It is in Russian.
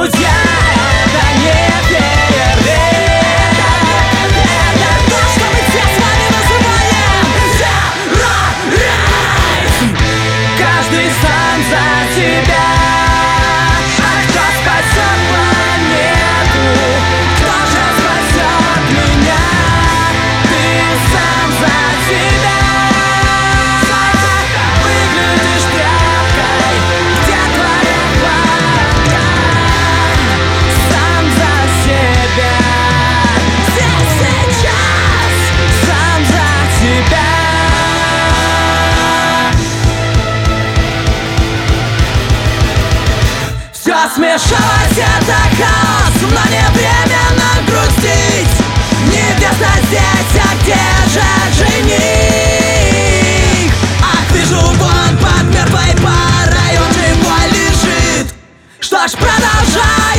друзья, это не фейерверк. Это то, что мы все с вами называем терроризм. Каждый сам за себя. А кто спасет планету? Кто же спасет меня? Ты сам за себя. Выглядишь тряпкой, где твоя хватка? Сам за себя. Здесь сейчас. Сам за себя. Все смешалось, это хаос, но не время нам грустить. Невеста здесь, а где же жених? Ах, вижу, вон под мертвой парой он живой лежит. Что ж, продолжай.